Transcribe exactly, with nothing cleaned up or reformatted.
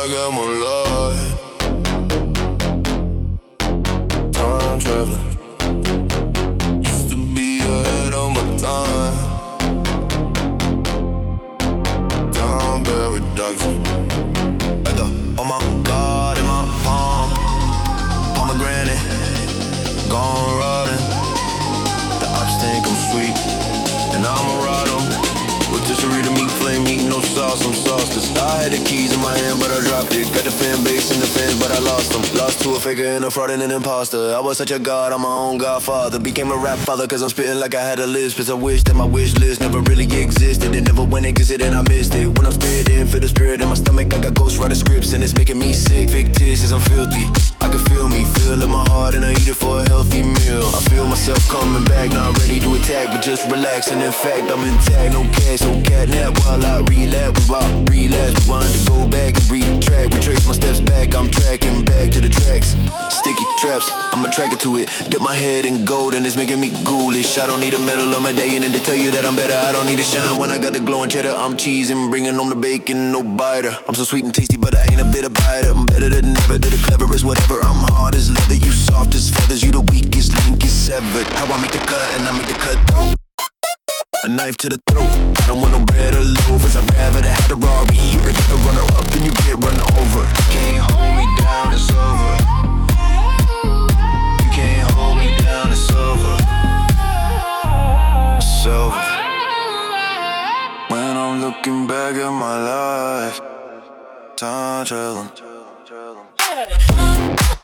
back at my life. Time traveling. Used to be ahead of my time. Time paradise. Like the, oh my God, in my palm. Pomegranate. Gone riding. The ops think I'm sweet, and I'ma ride 'em. With just a read of meat, flame meat, no sauce, I'm sauceless. I had the keys in my hand, but I dropped it. Got the fan base in the fans, but I lost them. Lost to a faker and a fraud and an imposter. I was such a god, I'm my own godfather. Became a rap father, cause I'm spitting like I had a list. Cause I wish that my wish list never really existed. It never went existed and I missed it. When I'm spitting, feel the spirit in my stomach. I got ghost writer scripts and it's making me sick. Fictitious, I'm filthy. I can feel me, feel in my heart, and I eat it for a healthy meal. I feel myself coming back, not ready to attack, but just relaxing. In fact, I'm intact, no cash, no catnap. While I relapse, while relapse, rewind to go back and retrack, retrace my steps back. I'm tracking back to the tracks. Sticky traps, I'm attracted to it. Dip my head in gold and it's making me ghoulish. I don't need a medal on my day and then to tell you that I'm better. I don't need to shine when I got the glowing cheddar. I'm cheesing, bringing on the bacon, no biter. I'm so sweet and tasty, but I ain't a bit of biter. I'm better than ever, to the cleverest, whatever. I'm hard as leather, you soft as feathers. You the weakest link is severed. How I make the cut and I make the cut through. A knife to the throat. I don't want no bread or loafers. I'd rather have the Rari or get the runner up and you get run over. You can't hold me down, it's over. You can't hold me down, it's over. It's over. When I'm looking back at my life, time traveling.